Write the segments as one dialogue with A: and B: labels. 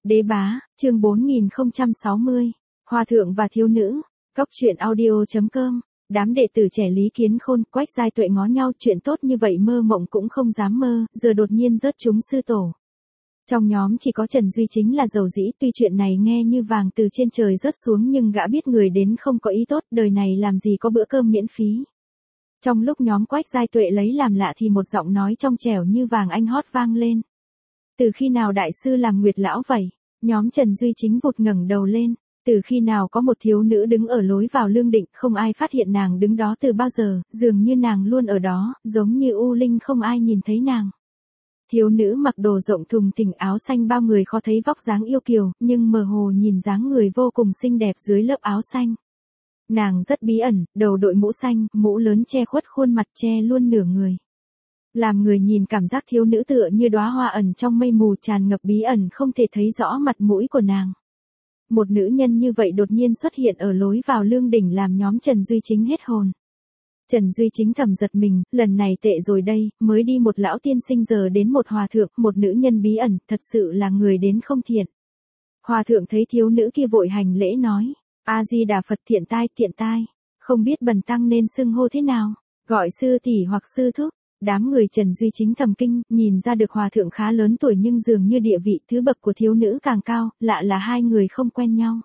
A: Đế bá, chương 4060, Hòa thượng và thiếu nữ, Góc truyện audio.com, đám đệ tử trẻ Lý Kiến Khôn, Quách Giai Tuệ ngó nhau, chuyện tốt như vậy mơ mộng cũng không dám mơ, giờ đột nhiên rớt trúng sư tổ. Trong nhóm chỉ có Trần Duy chính là giàu dĩ, tuy chuyện này nghe như vàng từ trên trời rớt xuống nhưng gã biết người đến không có ý tốt, đời này làm gì có bữa cơm miễn phí. Trong lúc nhóm Quách Giai Tuệ lấy làm lạ thì một giọng nói trong trẻo như vàng anh hót vang lên. Từ khi nào đại sư làm Nguyệt lão vậy? Nhóm Trần Duy chính vụt ngẩng đầu lên. Từ khi nào có một thiếu nữ đứng ở lối vào lương định, không ai phát hiện nàng đứng đó từ bao giờ, dường như nàng luôn ở đó, giống như u linh không ai nhìn thấy nàng. Thiếu nữ mặc đồ rộng thùng thình áo xanh, bao người khó thấy vóc dáng yêu kiều, nhưng mơ hồ nhìn dáng người vô cùng xinh đẹp dưới lớp áo xanh. Nàng rất bí ẩn, đầu đội mũ xanh, mũ lớn che khuất khuôn mặt, che luôn nửa người. Làm người nhìn cảm giác thiếu nữ tựa như đóa hoa ẩn trong mây mù, tràn ngập bí ẩn, không thể thấy rõ mặt mũi của nàng. Một nữ nhân như vậy đột nhiên xuất hiện ở lối vào lương đỉnh làm nhóm Trần Duy Chính hết hồn. Trần Duy Chính thầm giật mình, lần này tệ rồi đây, mới đi một lão tiên sinh giờ đến một hòa thượng, một nữ nhân bí ẩn, thật sự là người đến không thiện. Hòa thượng thấy thiếu nữ kia vội hành lễ nói, A-di-đà Phật, thiện tai, không biết bần tăng nên xưng hô thế nào, gọi sư tỷ hoặc sư thúc. Đám người Trần Duy Chính thầm kinh, nhìn ra được hòa thượng khá lớn tuổi nhưng dường như địa vị thứ bậc của thiếu nữ càng cao, lạ là hai người không quen nhau.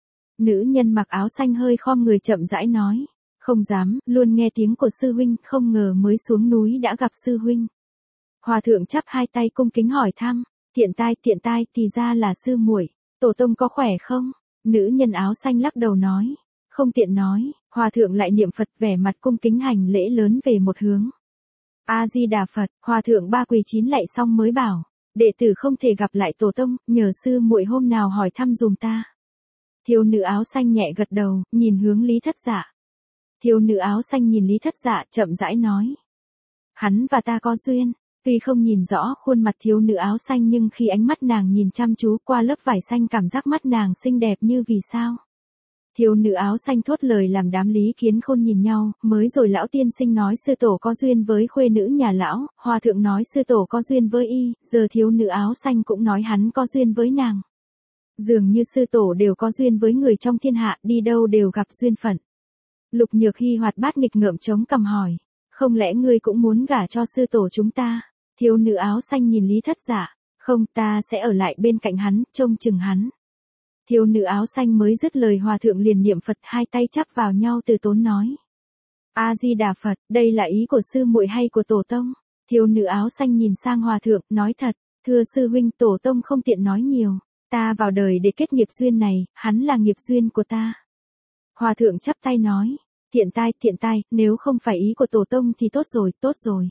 A: Nữ nhân mặc áo xanh hơi khom người chậm rãi nói, không dám, luôn nghe tiếng của sư huynh, không ngờ mới xuống núi đã gặp sư huynh. Hòa thượng chắp hai tay cung kính hỏi thăm, tiện tai, thì ra là sư muội, tổ tông có khỏe không? Nữ nhân áo xanh lắc đầu nói, không tiện nói. Hòa thượng lại niệm Phật, vẻ mặt cung kính hành lễ lớn về một hướng. A-di-đà Phật, hòa thượng ba quỳ chín lạy xong mới bảo, đệ tử không thể gặp lại tổ tông, nhờ sư muội hôm nào hỏi thăm dùm ta. Thiếu nữ áo xanh nhẹ gật đầu, nhìn hướng Lý Thất Dạ. Thiếu nữ áo xanh nhìn Lý Thất Dạ, chậm rãi nói, hắn và ta có duyên. Tuy không nhìn rõ khuôn mặt thiếu nữ áo xanh nhưng khi ánh mắt nàng nhìn chăm chú qua lớp vải xanh, cảm giác mắt nàng xinh đẹp như vì sao. Thiếu nữ áo xanh thốt lời làm đám Lý Kiến Khôn nhìn nhau, mới rồi lão tiên sinh nói sư tổ có duyên với khuê nữ nhà lão, hòa thượng nói sư tổ có duyên với y, giờ thiếu nữ áo xanh cũng nói hắn có duyên với nàng. Dường như sư tổ đều có duyên với người trong thiên hạ, đi đâu đều gặp duyên phận. Lục Nhược Hy hoạt bát nghịch ngợm chống cằm hỏi, không lẽ ngươi cũng muốn gả cho sư tổ chúng ta? Thiếu nữ áo xanh nhìn Lý Thất Dạ, không, ta sẽ ở lại bên cạnh hắn, trông chừng hắn. Thiếu nữ áo xanh mới dứt lời hòa thượng liền niệm Phật, hai tay chắp vào nhau từ tốn nói, A-di-đà Phật, đây là ý của sư muội hay của tổ tông? Thiếu nữ áo xanh nhìn sang hòa thượng, nói thật, thưa sư huynh, tổ tông không tiện nói nhiều, ta vào đời để kết nghiệp duyên này, hắn là nghiệp duyên của ta. Hòa thượng chắp tay nói, thiện tai, nếu không phải ý của tổ tông thì tốt rồi.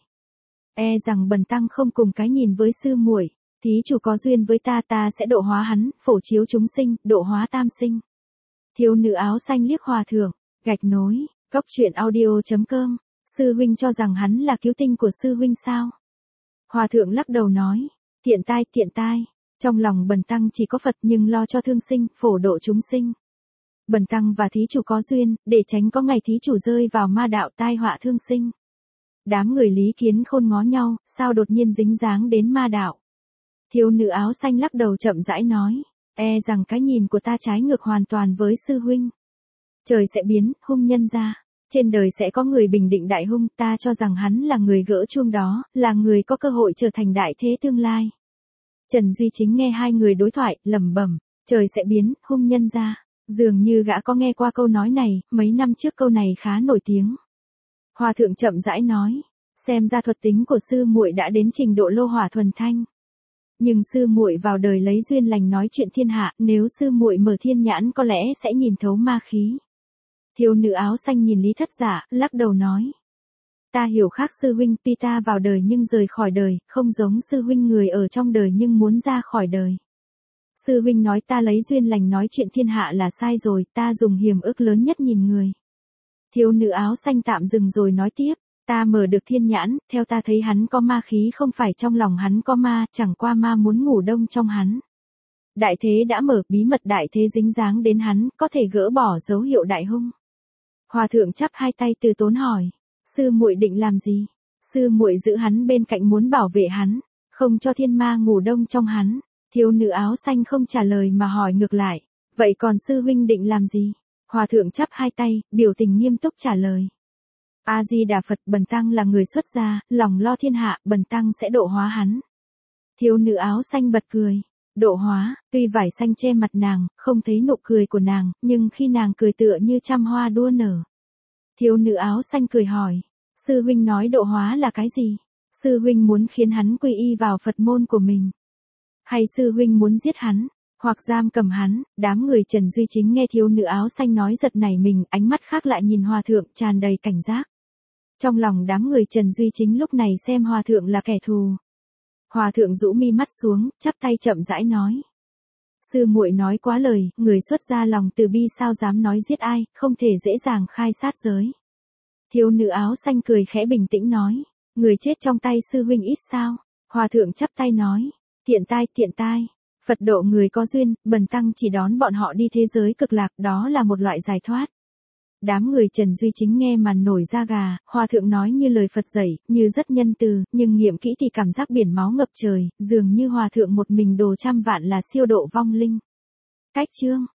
A: E rằng bần tăng không cùng cái nhìn với sư muội. Thí chủ có duyên với ta, ta sẽ độ hóa hắn, phổ chiếu chúng sinh, độ hóa tam sinh. Thiếu nữ áo xanh liếc hòa thượng, gạch nối, Góc truyện audio.com, sư huynh cho rằng hắn là cứu tinh của sư huynh sao? Hòa thượng lắc đầu nói, tiện tai, trong lòng bần tăng chỉ có Phật nhưng lo cho thương sinh, phổ độ chúng sinh. Bần tăng và thí chủ có duyên, để tránh có ngày thí chủ rơi vào ma đạo tai họa thương sinh. Đám người Lý Kiến Khôn ngó nhau, sao đột nhiên dính dáng đến ma đạo? Thiếu nữ áo xanh lắc đầu chậm rãi nói, e rằng cái nhìn của ta trái ngược hoàn toàn với sư huynh. Trời sẽ biến, hung nhân ra. Trên đời sẽ có người bình định đại hung, ta cho rằng hắn là người gỡ chuông đó, là người có cơ hội trở thành đại thế tương lai. Trần Duy Chính nghe hai người đối thoại, lẩm bẩm, trời sẽ biến, hung nhân ra. Dường như gã có nghe qua câu nói này, mấy năm trước câu này khá nổi tiếng. Hòa thượng chậm rãi nói, xem ra thuật tính của sư muội đã đến trình độ lô hỏa thuần thanh. Nhưng sư muội vào đời lấy duyên lành nói chuyện thiên hạ, nếu sư muội mở thiên nhãn có lẽ sẽ nhìn thấu ma khí. Thiếu nữ áo xanh nhìn Lý Thất Dạ, lắc đầu nói, ta hiểu khác sư huynh, tuy ta vào đời nhưng rời khỏi đời, không giống sư huynh người ở trong đời nhưng muốn ra khỏi đời. Sư huynh nói ta lấy duyên lành nói chuyện thiên hạ là sai rồi, ta dùng hiểm ước lớn nhất nhìn người. Thiếu nữ áo xanh tạm dừng rồi nói tiếp, ta mở được thiên nhãn, theo ta thấy hắn có ma khí, không phải trong lòng hắn có ma, chẳng qua ma muốn ngủ đông trong hắn. Đại thế đã mở, bí mật đại thế dính dáng đến hắn, có thể gỡ bỏ dấu hiệu đại hung. Hòa thượng chắp hai tay từ tốn hỏi, sư muội định làm gì? Sư muội giữ hắn bên cạnh muốn bảo vệ hắn, không cho thiên ma ngủ đông trong hắn. Thiếu nữ áo xanh không trả lời mà hỏi ngược lại. Vậy còn sư huynh định làm gì? Hòa thượng chắp hai tay, biểu tình nghiêm túc trả lời. A-di-đà Phật, bần tăng là người xuất gia, lòng lo thiên hạ, bần tăng sẽ độ hóa hắn. Thiếu nữ áo xanh bật cười. Độ hóa, tuy vải xanh che mặt nàng, không thấy nụ cười của nàng, nhưng khi nàng cười tựa như trăm hoa đua nở. Thiếu nữ áo xanh cười hỏi. Sư huynh nói độ hóa là cái gì? Sư huynh muốn khiến hắn quy y vào Phật môn của mình. Hay sư huynh muốn giết hắn, hoặc giam cầm hắn? Đám người Trần Duy Chính nghe thiếu nữ áo xanh nói giật nảy mình, ánh mắt khác lại nhìn hòa thượng tràn đầy cảnh giác. Trong lòng đám người Trần Duy Chính lúc này xem hòa thượng là kẻ thù. Hòa thượng rũ mi mắt xuống, chắp tay chậm rãi nói. Sư muội nói quá lời, người xuất gia lòng từ bi sao dám nói giết ai, không thể dễ dàng khai sát giới. Thiếu nữ áo xanh cười khẽ bình tĩnh nói. Người chết trong tay sư huynh ít sao? Hòa thượng chắp tay nói. Thiện tai. Phật độ người có duyên, bần tăng chỉ đón bọn họ đi thế giới cực lạc, đó là một loại giải thoát. Đám người Trần Duy Chính nghe mà nổi da gà, hòa thượng nói như lời Phật dạy, như rất nhân từ, nhưng nghiệm kỹ thì cảm giác biển máu ngập trời, dường như hòa thượng một mình độ trăm vạn là siêu độ vong linh. Cách chương